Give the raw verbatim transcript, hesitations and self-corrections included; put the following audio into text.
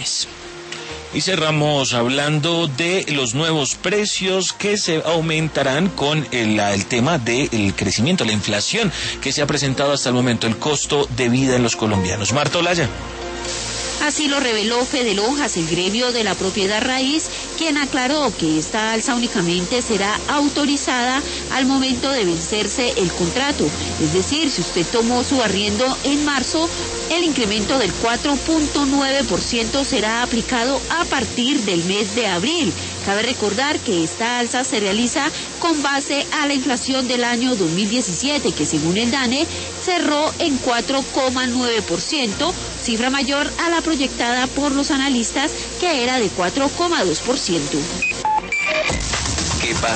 Y cerramos hablando de los nuevos precios que se aumentarán con el, el tema del crecimiento, la inflación que se ha presentado hasta el momento, el costo de vida en los colombianos. Marta Olaya. Así lo reveló Fede Lonjas, el gremio de la propiedad raíz, quien aclaró que esta alza únicamente será autorizada al momento de vencerse el contrato. Es decir, si usted tomó su arriendo en marzo, el incremento del cuatro punto nueve por ciento será aplicado a partir del mes de abril. Cabe recordar que esta alza se realiza con base a la inflación del año dos mil diecisiete, que según el DANE cerró en cuatro coma nueve por ciento, cifra mayor a la proyectada por los analistas, que era de cuatro coma dos por ciento. ¿Qué pasa?